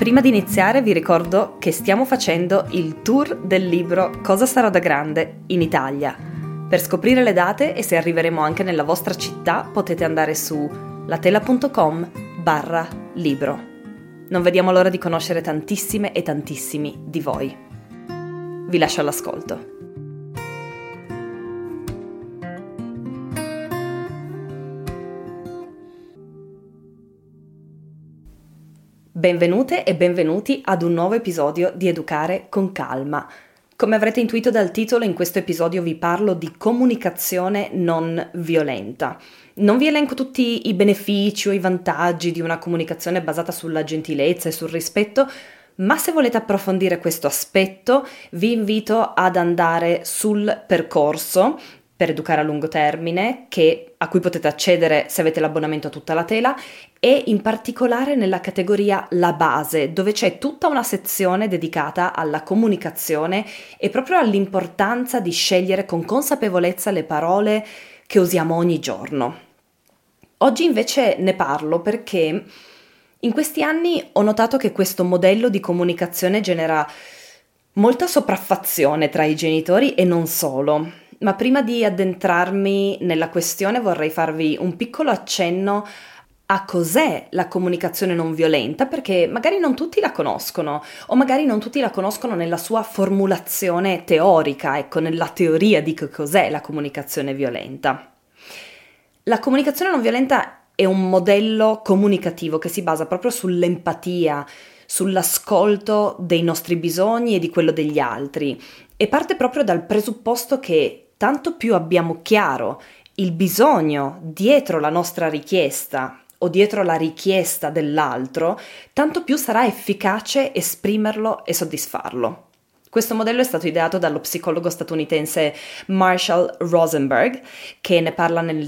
Prima di iniziare vi ricordo che stiamo facendo il tour del libro Cosa sarò da grande in Italia. Per scoprire le date e se arriveremo anche nella vostra città potete andare su latela.com/libro. Non vediamo l'ora di conoscere tantissime e tantissimi di voi. Vi lascio all'ascolto. Benvenute e benvenuti ad un nuovo episodio di Educare con Calma. Come avrete intuito dal titolo, in questo episodio vi parlo di comunicazione non violenta. Non vi elenco tutti i benefici o i vantaggi di una comunicazione basata sulla gentilezza e sul rispetto, ma se volete approfondire questo aspetto vi invito ad andare sul percorso per educare a lungo termine, a cui potete accedere se avete l'abbonamento a tutta la tela, e in particolare nella categoria La Base, dove c'è tutta una sezione dedicata alla comunicazione e proprio all'importanza di scegliere con consapevolezza le parole che usiamo ogni giorno. Oggi invece ne parlo perché in questi anni ho notato che questo modello di comunicazione genera molta sopraffazione tra i genitori e non solo. Ma prima di addentrarmi nella questione vorrei farvi un piccolo accenno a cos'è la comunicazione non violenta, perché magari non tutti la conoscono o magari non tutti la conoscono nella sua formulazione teorica, nella teoria di che cos'è la comunicazione violenta. La comunicazione non violenta è un modello comunicativo che si basa proprio sull'empatia, sull'ascolto dei nostri bisogni e di quello degli altri, e parte proprio dal presupposto che tanto più abbiamo chiaro il bisogno dietro la nostra richiesta o dietro la richiesta dell'altro, tanto più sarà efficace esprimerlo e soddisfarlo. Questo modello è stato ideato dallo psicologo statunitense Marshall Rosenberg, che ne parla in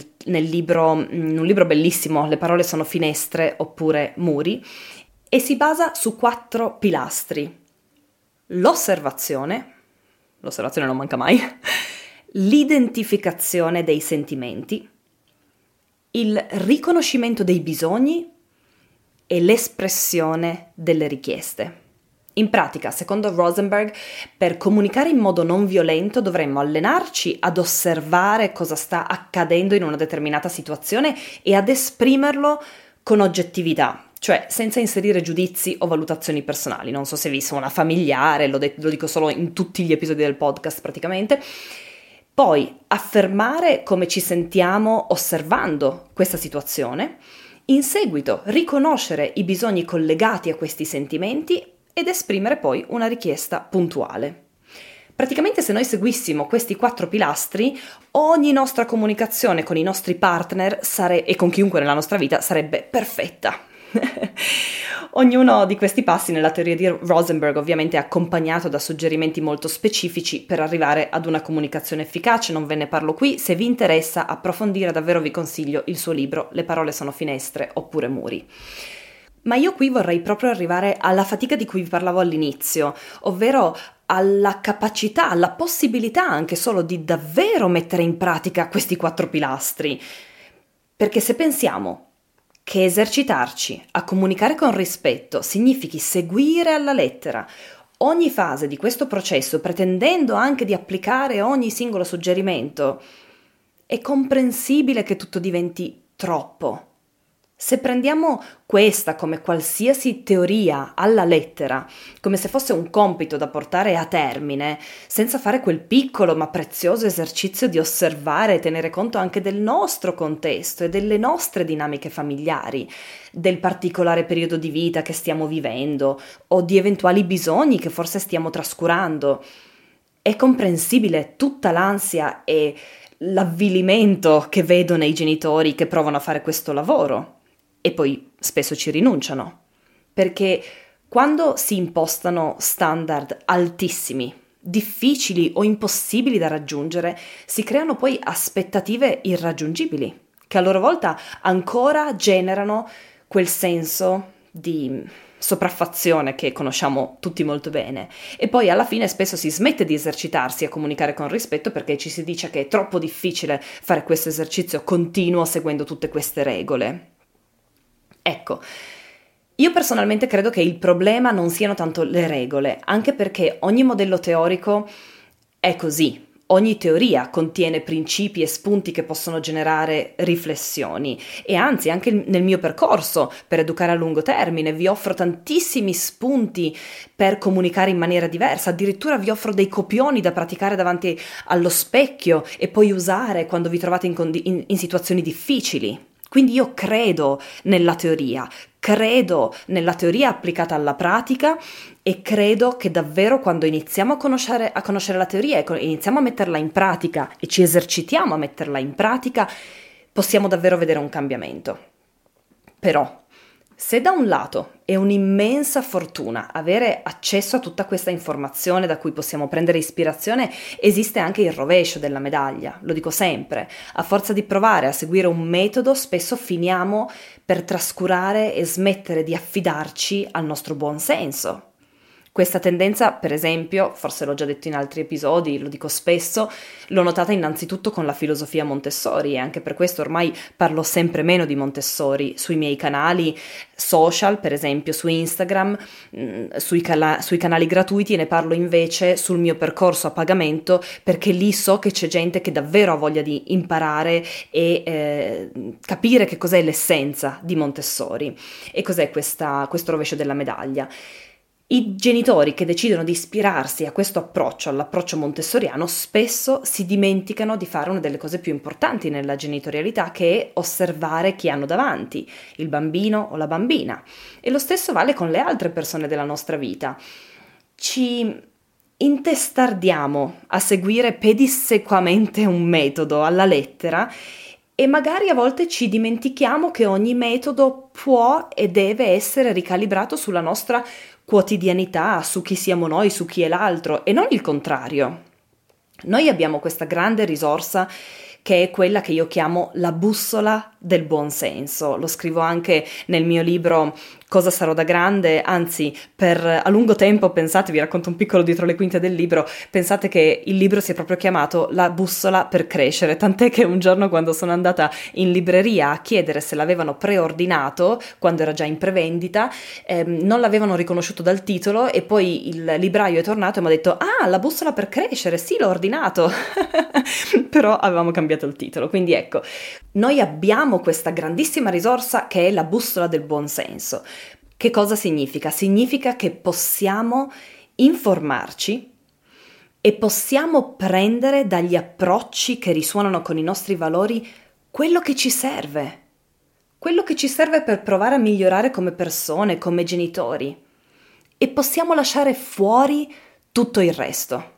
un libro bellissimo, Le parole sono finestre oppure muri, e si basa su 4 pilastri: l'osservazione non manca mai, l'identificazione dei sentimenti, il riconoscimento dei bisogni e l'espressione delle richieste. In pratica, secondo Rosenberg, per comunicare in modo non violento dovremmo allenarci ad osservare cosa sta accadendo in una determinata situazione e ad esprimerlo con oggettività, cioè senza inserire giudizi o valutazioni personali. Non so se vi suona familiare, lo dico solo in tutti gli episodi del podcast praticamente. Poi affermare come ci sentiamo osservando questa situazione, in seguito riconoscere i bisogni collegati a questi sentimenti ed esprimere poi una richiesta puntuale. Praticamente se noi seguissimo questi 4 pilastri, ogni nostra comunicazione con i nostri partner e con chiunque nella nostra vita sarebbe perfetta. Ognuno di questi passi nella teoria di Rosenberg ovviamente è accompagnato da suggerimenti molto specifici per arrivare ad una comunicazione efficace. Non ve ne parlo qui, se vi interessa approfondire davvero vi consiglio il suo libro Le parole sono finestre oppure muri. Ma io qui vorrei proprio arrivare alla fatica di cui vi parlavo all'inizio, ovvero alla capacità, alla possibilità anche solo di davvero mettere in pratica questi 4 pilastri. Perché se pensiamo che esercitarci a comunicare con rispetto significhi seguire alla lettera ogni fase di questo processo, pretendendo anche di applicare ogni singolo suggerimento, è comprensibile che tutto diventi troppo. Se prendiamo questa come qualsiasi teoria alla lettera, come se fosse un compito da portare a termine, senza fare quel piccolo ma prezioso esercizio di osservare e tenere conto anche del nostro contesto e delle nostre dinamiche familiari, del particolare periodo di vita che stiamo vivendo o di eventuali bisogni che forse stiamo trascurando, è comprensibile tutta l'ansia e l'avvilimento che vedo nei genitori che provano a fare questo lavoro. E poi spesso ci rinunciano, perché quando si impostano standard altissimi, difficili o impossibili da raggiungere, si creano poi aspettative irraggiungibili, che a loro volta ancora generano quel senso di sopraffazione che conosciamo tutti molto bene. E poi alla fine spesso si smette di esercitarsi a comunicare con rispetto perché ci si dice che è troppo difficile fare questo esercizio continuo seguendo tutte queste regole. Ecco, Io personalmente credo che il problema non siano tanto le regole, anche perché ogni modello teorico è così. Ogni teoria contiene principi e spunti che possono generare riflessioni e anzi anche nel mio percorso per educare a lungo termine vi offro tantissimi spunti per comunicare in maniera diversa, addirittura vi offro dei copioni da praticare davanti allo specchio e poi usare quando vi trovate in situazioni difficili. Quindi io credo nella teoria applicata alla pratica e credo che davvero quando iniziamo a conoscere la teoria e iniziamo a metterla in pratica e ci esercitiamo a metterla in pratica, possiamo davvero vedere un cambiamento. Però, se da un lato è un'immensa fortuna avere accesso a tutta questa informazione da cui possiamo prendere ispirazione, esiste anche il rovescio della medaglia, lo dico sempre. A forza di provare a seguire un metodo, spesso finiamo per trascurare e smettere di affidarci al nostro buon senso. Questa tendenza, per esempio, forse l'ho già detto in altri episodi, lo dico spesso, l'ho notata innanzitutto con la filosofia Montessori e anche per questo ormai parlo sempre meno di Montessori sui miei canali social, per esempio su Instagram, sui canali gratuiti, e ne parlo invece sul mio percorso a pagamento perché lì so che c'è gente che davvero ha voglia di imparare e capire che cos'è l'essenza di Montessori e cos'è questo rovescio della medaglia. I genitori che decidono di ispirarsi a questo approccio, all'approccio montessoriano, spesso si dimenticano di fare una delle cose più importanti nella genitorialità, che è osservare chi hanno davanti, il bambino o la bambina. E lo stesso vale con le altre persone della nostra vita. Ci intestardiamo a seguire pedissequamente un metodo alla lettera e magari a volte ci dimentichiamo che ogni metodo può e deve essere ricalibrato sulla nostra quotidianità, su chi siamo noi, su chi è l'altro e non il contrario. Noi abbiamo questa grande risorsa che è quella che io chiamo la bussola del buonsenso. Lo scrivo anche nel mio libro Cosa sarò da grande, anzi a lungo tempo pensate, vi racconto un piccolo dietro le quinte del libro, pensate che il libro sia proprio chiamato La bussola per crescere, tant'è che un giorno quando sono andata in libreria a chiedere se l'avevano preordinato, quando era già in prevendita, non l'avevano riconosciuto dal titolo e poi il libraio è tornato e mi ha detto «Ah, la bussola per crescere, sì, l'ho ordinato!» Però avevamo cambiato il titolo, quindi ecco, noi abbiamo questa grandissima risorsa che è la bussola del buonsenso. Che cosa significa? Significa che possiamo informarci e possiamo prendere dagli approcci che risuonano con i nostri valori quello che ci serve per provare a migliorare come persone, come genitori, e possiamo lasciare fuori tutto il resto.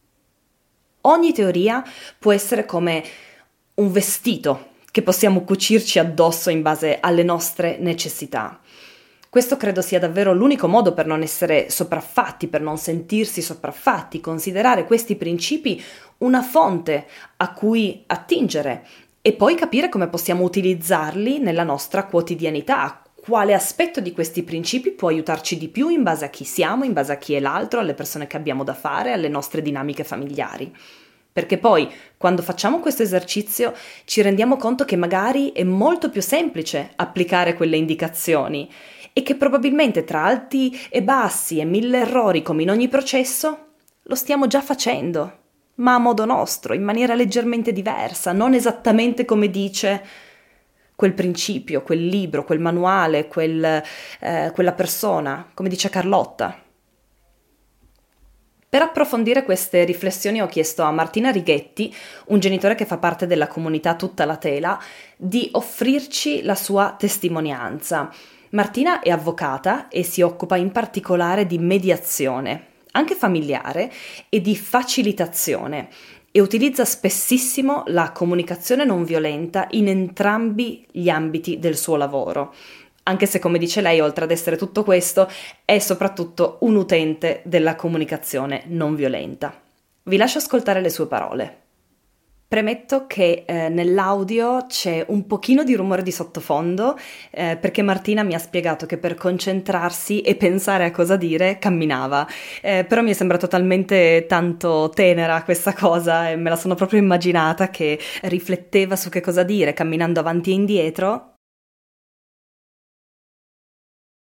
Ogni teoria può essere come un vestito che possiamo cucirci addosso in base alle nostre necessità. Questo credo sia davvero l'unico modo per non essere sopraffatti, per non sentirsi sopraffatti, considerare questi principi una fonte a cui attingere e poi capire come possiamo utilizzarli nella nostra quotidianità. Quale aspetto di questi principi può aiutarci di più in base a chi siamo, in base a chi è l'altro, alle persone che abbiamo da fare, alle nostre dinamiche familiari. Perché poi, quando facciamo questo esercizio, ci rendiamo conto che magari è molto più semplice applicare quelle indicazioni e che probabilmente tra alti e bassi e 1000 errori come in ogni processo, lo stiamo già facendo, ma a modo nostro, in maniera leggermente diversa, non esattamente come dice quel principio, quel libro, quel manuale, quella persona, come dice Carlotta. Per approfondire queste riflessioni ho chiesto a Martina Righetti, un genitore che fa parte della comunità Tutta la Tela, di offrirci la sua testimonianza. Martina è avvocata e si occupa in particolare di mediazione, anche familiare, e di facilitazione, e utilizza spessissimo la comunicazione non violenta in entrambi gli ambiti del suo lavoro. Anche se, come dice lei, oltre ad essere tutto questo, è soprattutto un utente della comunicazione non violenta. Vi lascio ascoltare le sue parole. Premetto che nell'audio c'è un pochino di rumore di sottofondo perché Martina mi ha spiegato che per concentrarsi e pensare a cosa dire camminava, però mi è sembrato talmente tanto tenera questa cosa e me la sono proprio immaginata che rifletteva su che cosa dire camminando avanti e indietro.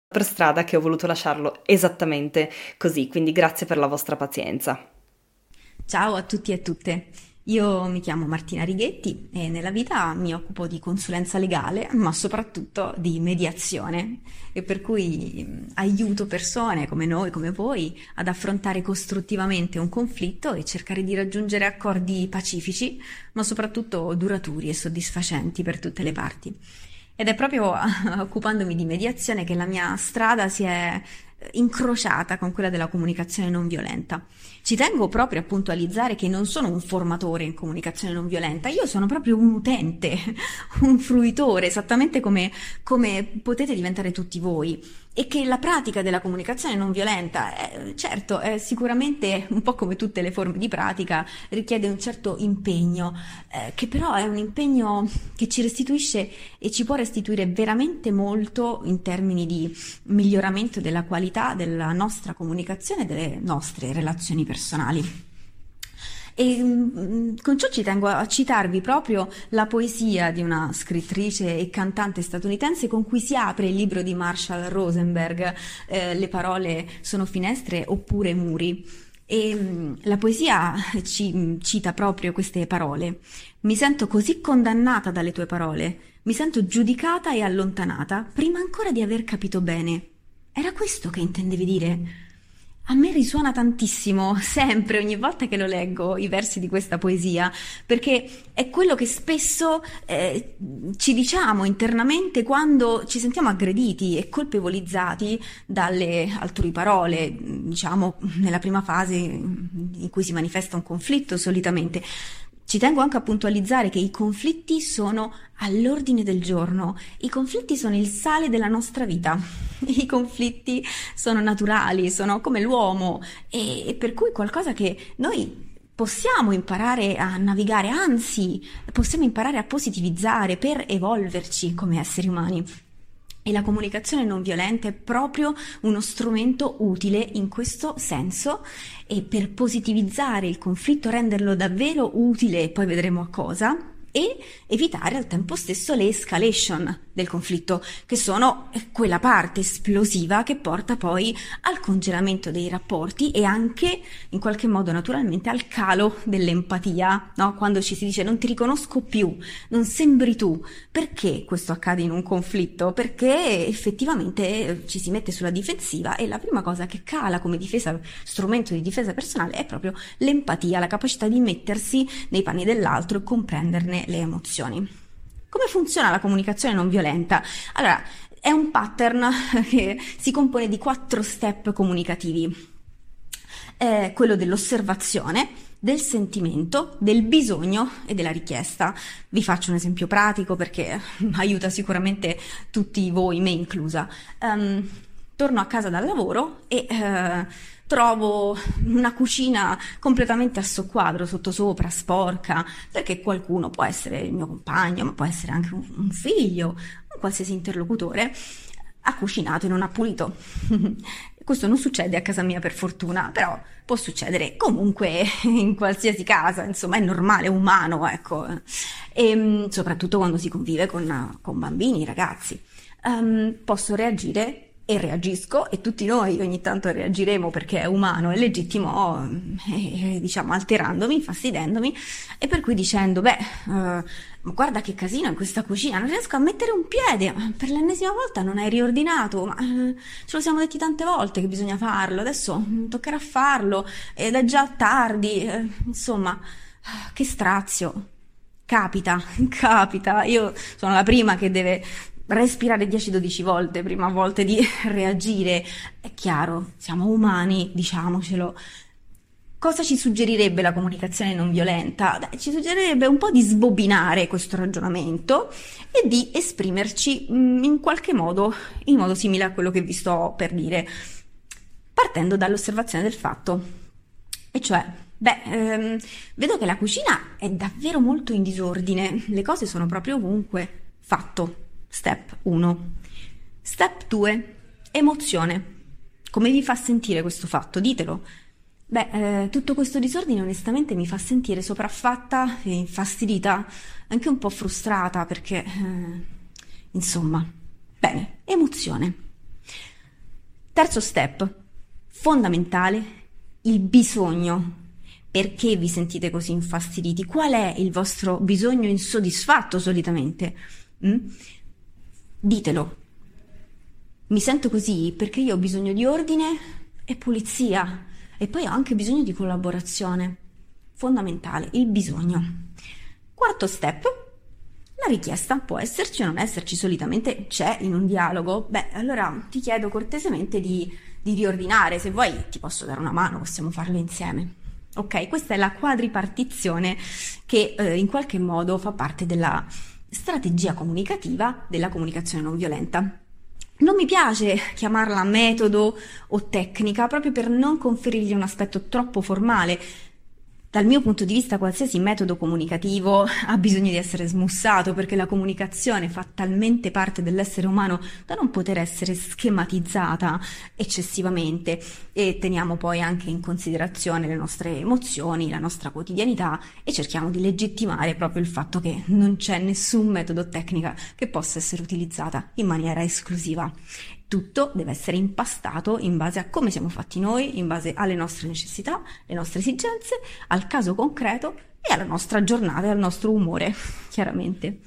per strada che ho voluto lasciarlo esattamente così, quindi grazie per la vostra pazienza. Ciao a tutti e a tutte. Io mi chiamo Martina Righetti e nella vita mi occupo di consulenza legale, ma soprattutto di mediazione, e per cui aiuto persone come noi, come voi, ad affrontare costruttivamente un conflitto e cercare di raggiungere accordi pacifici, ma soprattutto duraturi e soddisfacenti per tutte le parti. Ed è proprio occupandomi di mediazione che la mia strada si è incrociata con quella della comunicazione non violenta. Ci tengo proprio a puntualizzare che non sono un formatore in comunicazione non violenta, io sono proprio un utente, un fruitore, esattamente come potete diventare tutti voi. E che la pratica della comunicazione non violenta, certo, è sicuramente un po' come tutte le forme di pratica, richiede un certo impegno, che però è un impegno che ci restituisce e ci può restituire veramente molto in termini di miglioramento della qualità della nostra comunicazione e delle nostre relazioni personali. E con ciò ci tengo a citarvi proprio la poesia di una scrittrice e cantante statunitense con cui si apre il libro di Marshall Rosenberg, Le parole sono finestre oppure muri. E la poesia ci cita proprio queste parole. Mi sento così condannata dalle tue parole, mi sento giudicata e allontanata prima ancora di aver capito bene. Era questo che intendevi dire? A me risuona tantissimo, sempre, ogni volta che lo leggo, i versi di questa poesia, perché è quello che spesso ci diciamo internamente quando ci sentiamo aggrediti e colpevolizzati dalle altrui parole, diciamo nella prima fase in cui si manifesta un conflitto solitamente. Ci tengo anche a puntualizzare che i conflitti sono all'ordine del giorno, i conflitti sono il sale della nostra vita, i conflitti sono naturali, sono come l'uomo e per cui qualcosa che noi possiamo imparare a navigare, anzi possiamo imparare a positivizzare per evolverci come esseri umani. E la comunicazione non violenta è proprio uno strumento utile in questo senso e per positivizzare il conflitto, renderlo davvero utile, e poi vedremo a cosa, e evitare al tempo stesso le escalation del conflitto, che sono quella parte esplosiva che porta poi al congelamento dei rapporti e anche in qualche modo naturalmente al calo dell'empatia, no? Quando ci si dice non ti riconosco più, non sembri tu. Perché questo accade in un conflitto? Perché effettivamente ci si mette sulla difensiva e la prima cosa che cala come difesa, strumento di difesa personale, è proprio l'empatia, la capacità di mettersi nei panni dell'altro e comprenderne le emozioni. Come funziona la comunicazione non violenta? Allora, è un pattern che si compone di 4 step comunicativi. Quello dell'osservazione, del sentimento, del bisogno e della richiesta. Vi faccio un esempio pratico perché aiuta sicuramente tutti voi, me inclusa. Torno a casa dal lavoro e trovo una cucina completamente a soqquadro, sottosopra, sporca, perché qualcuno, può essere il mio compagno, ma può essere anche un figlio, un qualsiasi interlocutore, ha cucinato e non ha pulito. Questo non succede a casa mia per fortuna, però può succedere comunque in qualsiasi casa, insomma è normale, è umano, ecco, e soprattutto quando si convive con bambini, ragazzi. Posso reagire e reagisco, e tutti noi ogni tanto reagiremo perché è umano, è legittimo, diciamo alterandomi, infastidendomi, e per cui dicendo guarda che casino in questa cucina, non riesco a mettere un piede, per l'ennesima volta non hai riordinato, ma ce lo siamo detti tante volte che bisogna farlo, adesso toccherà farlo ed è già tardi, insomma, che strazio. Capita, io sono la prima che deve respirare 10-12 volte prima a volte di reagire. È chiaro, siamo umani, diciamocelo. Cosa ci suggerirebbe la comunicazione non violenta? Ci suggerirebbe un po' di sbobinare questo ragionamento e di esprimerci in qualche modo, in modo simile a quello che vi sto per dire, partendo dall'osservazione del fatto, e cioè vedo che la cucina è davvero molto in disordine, le cose sono proprio ovunque. Fatto. Step 1. Step 2. Emozione. Come vi fa sentire questo fatto? Ditelo. Tutto questo disordine onestamente mi fa sentire sopraffatta e infastidita, anche un po' frustrata perché, insomma. Bene, emozione. Terzo step, fondamentale, il bisogno. Perché vi sentite così infastiditi? Qual è il vostro bisogno insoddisfatto solitamente? Ditelo. Mi sento così perché io ho bisogno di ordine e pulizia e poi ho anche bisogno di collaborazione. Fondamentale, il bisogno. Quarto step, la richiesta può esserci o non esserci, solitamente c'è in un dialogo. Allora ti chiedo cortesemente di riordinare, se vuoi ti posso dare una mano, possiamo farlo insieme. Ok, questa è la quadripartizione che in qualche modo fa parte della strategia comunicativa della comunicazione non violenta. Non mi piace chiamarla metodo o tecnica proprio per non conferirgli un aspetto troppo formale. Dal mio punto di vista qualsiasi metodo comunicativo ha bisogno di essere smussato perché la comunicazione fa talmente parte dell'essere umano da non poter essere schematizzata eccessivamente e teniamo poi anche in considerazione le nostre emozioni, la nostra quotidianità e cerchiamo di legittimare proprio il fatto che non c'è nessun metodo o tecnica che possa essere utilizzata in maniera esclusiva. Tutto deve essere impastato in base a come siamo fatti noi, in base alle nostre necessità, le nostre esigenze, al caso concreto e alla nostra giornata e al nostro umore, chiaramente.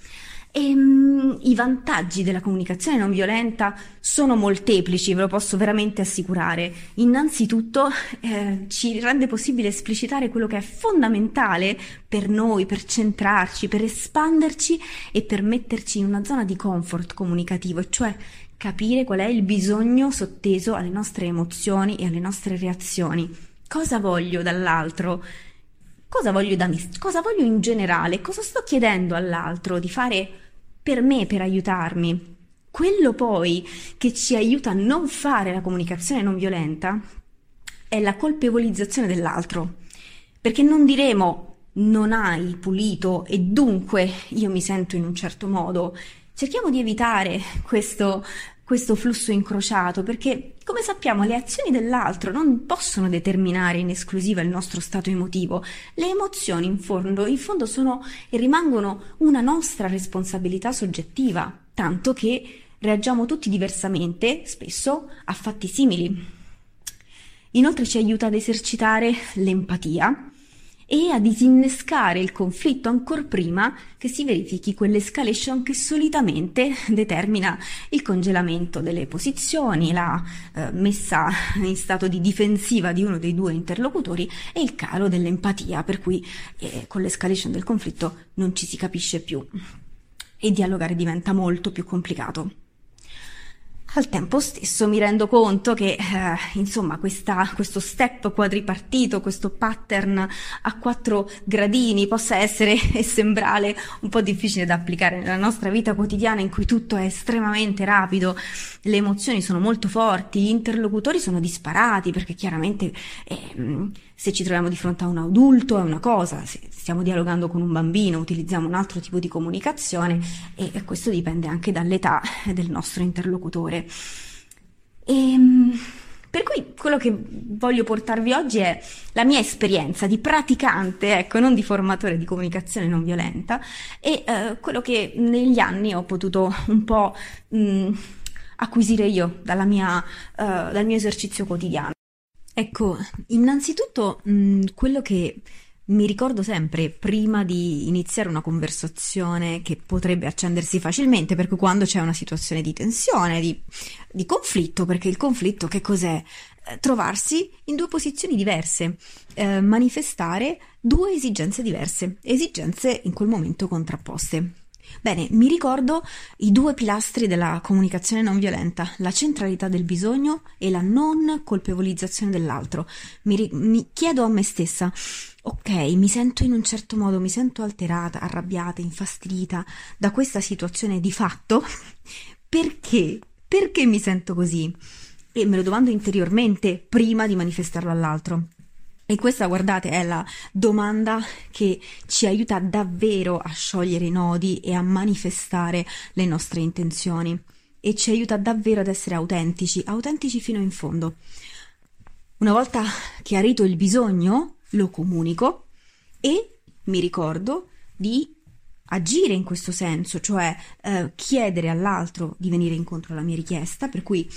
I vantaggi della comunicazione non violenta sono molteplici, ve lo posso veramente assicurare. Innanzitutto ci rende possibile esplicitare quello che è fondamentale per noi, per centrarci, per espanderci e per metterci in una zona di comfort comunicativo, cioè capire qual è il bisogno sotteso alle nostre emozioni e alle nostre reazioni. Cosa voglio dall'altro? Cosa voglio da me? Cosa voglio in generale? Cosa sto chiedendo all'altro di fare per me, per aiutarmi? Quello poi che ci aiuta a non fare la comunicazione non violenta è la colpevolizzazione dell'altro. Perché non diremo non hai pulito e dunque io mi sento in un certo modo. Cerchiamo di evitare questo flusso incrociato perché, come sappiamo, le azioni dell'altro non possono determinare in esclusiva il nostro stato emotivo. Le emozioni in fondo sono e rimangono una nostra responsabilità soggettiva, tanto che reagiamo tutti diversamente, spesso a fatti simili. Inoltre ci aiuta ad esercitare l'empatia e a disinnescare il conflitto ancor prima che si verifichi quell'escalation che solitamente determina il congelamento delle posizioni, la messa in stato di difensiva di uno dei due interlocutori e il calo dell'empatia, per cui con l'escalation del conflitto non ci si capisce più e dialogare diventa molto più complicato. Al tempo stesso mi rendo conto che, questo step quadripartito, questo pattern a 4 gradini possa essere e sembrare un po' difficile da applicare nella nostra vita quotidiana in cui tutto è estremamente rapido, le emozioni sono molto forti, gli interlocutori sono disparati perché chiaramente se ci troviamo di fronte a un adulto è una cosa, se stiamo dialogando con un bambino utilizziamo un altro tipo di comunicazione e questo dipende anche dall'età del nostro interlocutore. Per cui quello che voglio portarvi oggi è la mia esperienza di praticante, non di formatore di comunicazione non violenta e quello che negli anni ho potuto un po' acquisire io dal mio esercizio quotidiano. Ecco, innanzitutto quello che mi ricordo sempre prima di iniziare una conversazione che potrebbe accendersi facilmente, perché quando c'è una situazione di tensione, di conflitto, perché il conflitto che cos'è? Trovarsi in 2 posizioni diverse, manifestare 2 esigenze diverse, esigenze in quel momento contrapposte. Bene, mi ricordo i 2 pilastri della comunicazione non violenta, la centralità del bisogno e la non colpevolizzazione dell'altro. Mi chiedo a me stessa, ok, mi sento in un certo modo, mi sento alterata, arrabbiata, infastidita da questa situazione di fatto, perché? Perché mi sento così? E me lo domando interiormente prima di manifestarlo all'altro. E questa, guardate, è la domanda che ci aiuta davvero a sciogliere i nodi e a manifestare le nostre intenzioni e ci aiuta davvero ad essere autentici fino in fondo. Una volta chiarito il bisogno, lo comunico e mi ricordo di agire in questo senso, cioè chiedere all'altro di venire incontro alla mia richiesta, per cui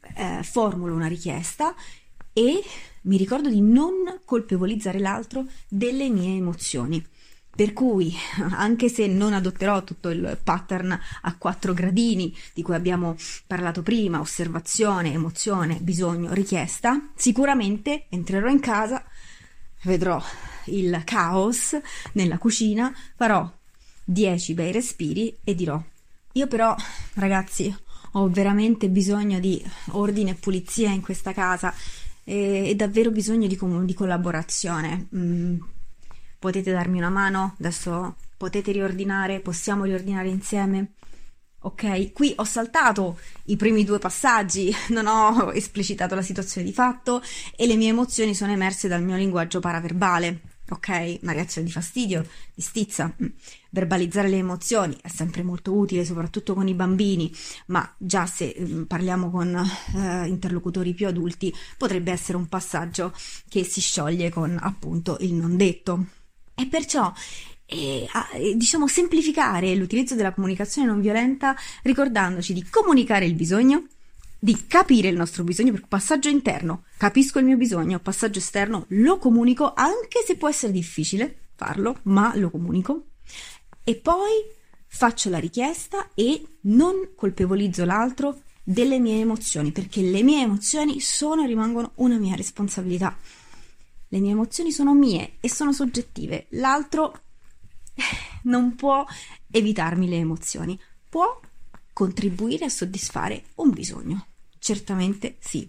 formulo una richiesta e mi ricordo di non colpevolizzare l'altro delle mie emozioni. Per cui, anche se non adotterò tutto il pattern a 4 gradini di cui abbiamo parlato prima, osservazione, emozione, bisogno, richiesta, sicuramente entrerò in casa, vedrò il caos nella cucina, farò 10 bei respiri e dirò: io però, ragazzi, ho veramente bisogno di ordine e pulizia in questa casa e davvero bisogno di collaborazione. Potete darmi una mano? Adesso potete riordinare? Possiamo riordinare insieme? Ok, qui ho saltato i primi 2 passaggi, non ho esplicitato la situazione di fatto e le mie emozioni sono emerse dal mio linguaggio paraverbale. Ok, una reazione di fastidio, di stizza. Verbalizzare le emozioni è sempre molto utile, soprattutto con i bambini, ma già se parliamo con interlocutori più adulti potrebbe essere un passaggio che si scioglie con appunto il non detto. E perciò diciamo semplificare l'utilizzo della comunicazione non violenta ricordandoci di comunicare il bisogno, di capire il nostro bisogno, per passaggio interno, capisco il mio bisogno, passaggio esterno, lo comunico, anche se può essere difficile farlo, ma lo comunico, e poi faccio la richiesta e non colpevolizzo l'altro delle mie emozioni, perché le mie emozioni sono e rimangono una mia responsabilità. Le mie emozioni sono mie e sono soggettive, l'altro non può evitarmi le emozioni, può contribuire a soddisfare un bisogno, certamente sì.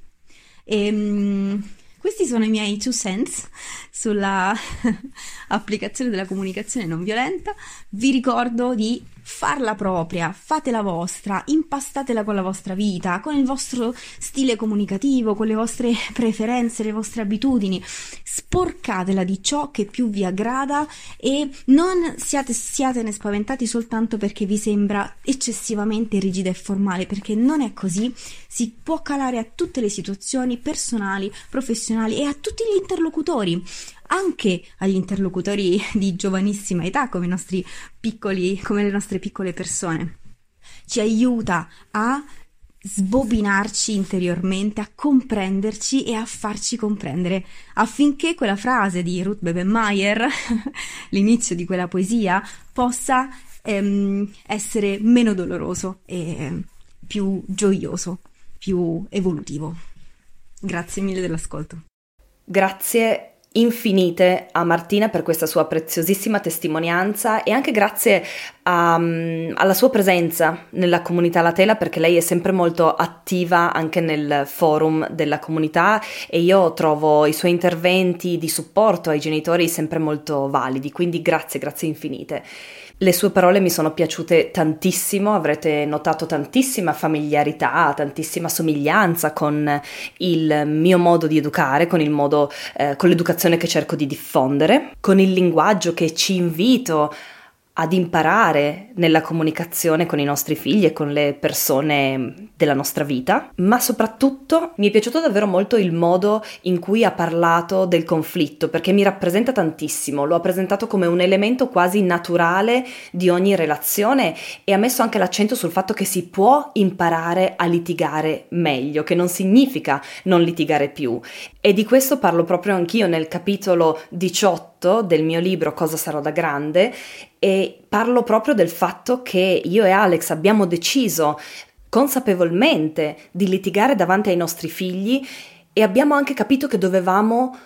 Questi sono i miei 2 cents sulla applicazione della comunicazione non violenta. Vi ricordo di farla propria, fatela vostra, impastatela con la vostra vita, con il vostro stile comunicativo, con le vostre preferenze, le vostre abitudini. Sporcatela di ciò che più vi aggrada e non siatene spaventati soltanto perché vi sembra eccessivamente rigida e formale, perché non è così. Si può calare a tutte le situazioni personali, professionali e a tutti gli interlocutori, anche agli interlocutori di giovanissima età come le nostre piccole persone. Ci aiuta a sbobinarci interiormente, a comprenderci e a farci comprendere, affinché quella frase di Ruth Bebenmeyer, l'inizio di quella poesia, possa essere meno doloroso e più gioioso, più evolutivo. Grazie mille dell'ascolto. Grazie infinite a Martina per questa sua preziosissima testimonianza e anche grazie alla sua presenza nella comunità Latela, perché lei è sempre molto attiva anche nel forum della comunità e io trovo i suoi interventi di supporto ai genitori sempre molto validi, quindi grazie infinite. Le sue parole mi sono piaciute tantissimo, avrete notato tantissima familiarità, tantissima somiglianza con il mio modo di educare, con l'educazione che cerco di diffondere, con il linguaggio che ci invito ad imparare nella comunicazione con i nostri figli e con le persone della nostra vita, ma soprattutto mi è piaciuto davvero molto il modo in cui ha parlato del conflitto, perché mi rappresenta tantissimo, lo ha presentato come un elemento quasi naturale di ogni relazione e ha messo anche l'accento sul fatto che si può imparare a litigare meglio, che non significa non litigare più. E di questo parlo proprio anch'io nel capitolo 18 del mio libro Cosa sarò da grande, e parlo proprio del fatto che io e Alex abbiamo deciso consapevolmente di litigare davanti ai nostri figli e abbiamo anche capito che dovevamo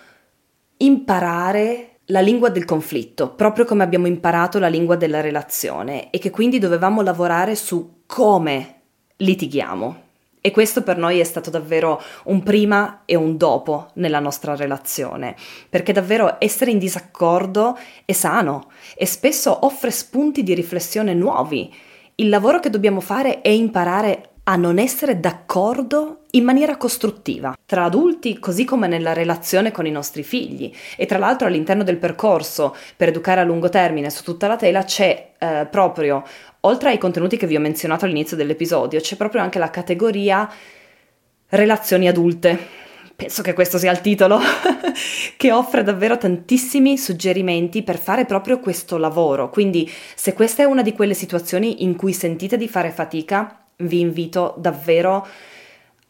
imparare la lingua del conflitto, proprio come abbiamo imparato la lingua della relazione, e che quindi dovevamo lavorare su come litighiamo. E questo per noi è stato davvero un prima e un dopo nella nostra relazione, perché davvero essere in disaccordo è sano e spesso offre spunti di riflessione nuovi. Il lavoro che dobbiamo fare è imparare a non essere d'accordo in maniera costruttiva, tra adulti così come nella relazione con i nostri figli. E tra l'altro all'interno del percorso per educare a lungo termine su tutta la tela c'è proprio, oltre ai contenuti che vi ho menzionato all'inizio dell'episodio, c'è proprio anche la categoria relazioni adulte. Penso che questo sia il titolo, che offre davvero tantissimi suggerimenti per fare proprio questo lavoro. Quindi se questa è una di quelle situazioni in cui sentite di fare fatica, vi invito davvero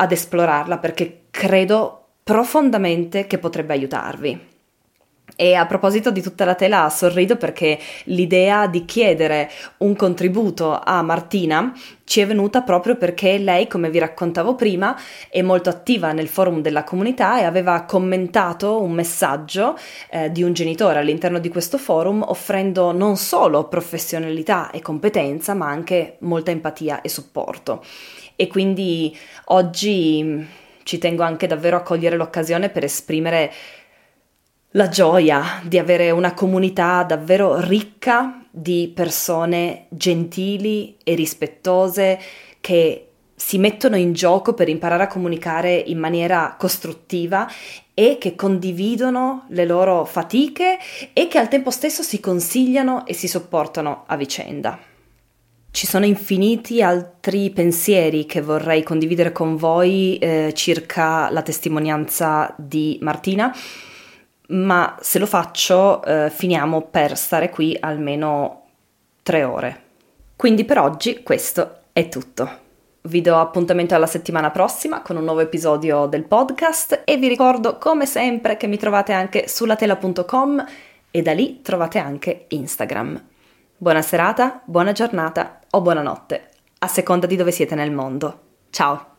ad esplorarla perché credo profondamente che potrebbe aiutarvi. E a proposito di tutta la tela sorrido perché l'idea di chiedere un contributo a Martina ci è venuta proprio perché lei, come vi raccontavo prima, è molto attiva nel forum della comunità e aveva commentato un messaggio di un genitore all'interno di questo forum offrendo non solo professionalità e competenza ma anche molta empatia e supporto. E quindi oggi ci tengo anche davvero a cogliere l'occasione per esprimere la gioia di avere una comunità davvero ricca di persone gentili e rispettose che si mettono in gioco per imparare a comunicare in maniera costruttiva e che condividono le loro fatiche e che al tempo stesso si consigliano e si supportano a vicenda. Ci sono infiniti altri pensieri che vorrei condividere con voi circa la testimonianza di Martina, ma se lo faccio finiamo per stare qui almeno 3 ore. Quindi per oggi questo è tutto. Vi do appuntamento alla settimana prossima con un nuovo episodio del podcast e vi ricordo come sempre che mi trovate anche sulatela.com e da lì trovate anche Instagram. Buona serata, buona giornata o buonanotte, a seconda di dove siete nel mondo. Ciao!